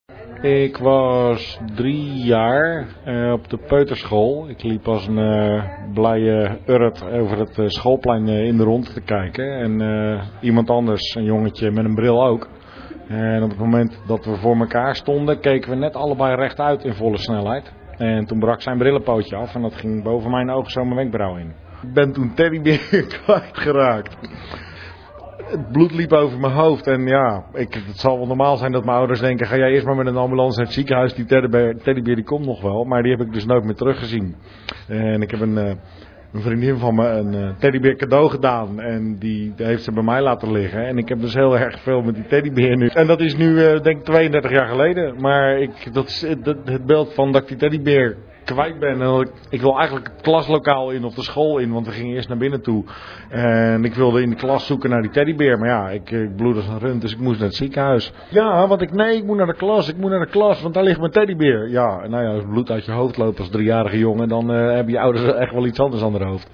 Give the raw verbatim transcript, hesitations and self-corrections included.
Ik was drie jaar uh, op de peuterschool. Ik liep als een uh, blije urret over het uh, schoolplein uh, in de rond te kijken. En uh, iemand anders, een jongetje met een bril ook. En op het moment dat we voor elkaar stonden, keken we net allebei rechtuit in volle snelheid. En toen brak zijn brillenpootje af en dat ging boven mijn ogen zo mijn wenkbrauw in. Ik ben toen teddybeer kwijtgeraakt. Het bloed liep over mijn hoofd en ja, ik, het zal wel normaal zijn dat mijn ouders denken, ga jij eerst maar met een ambulance naar het ziekenhuis, die teddybeer, teddybeer die komt nog wel. Maar die heb ik dus nooit meer teruggezien. En ik heb een, een vriendin van me een teddybeer cadeau gedaan en die, die heeft ze bij mij laten liggen. En ik heb dus heel erg veel met die teddybeer nu. En dat is nu denk ik tweeëndertig jaar geleden. Maar ik, dat is het, het beeld van dat ik die teddybeer kwijt ben. En dat ik, ik wil eigenlijk het klaslokaal in of de school in, want we gingen eerst naar binnen toe. En ik wilde in de klas zoeken naar die teddybeer, maar ja, ik, ik bloed als een rund, dus ik moest naar het ziekenhuis. Ja, want ik, nee, ik moet naar de klas, ik moet naar de klas, want daar ligt mijn teddybeer. Ja, nou ja, als bloed uit je hoofd loopt als driejarige jongen, dan uh, hebben je ouders echt wel iets anders aan hun hoofd.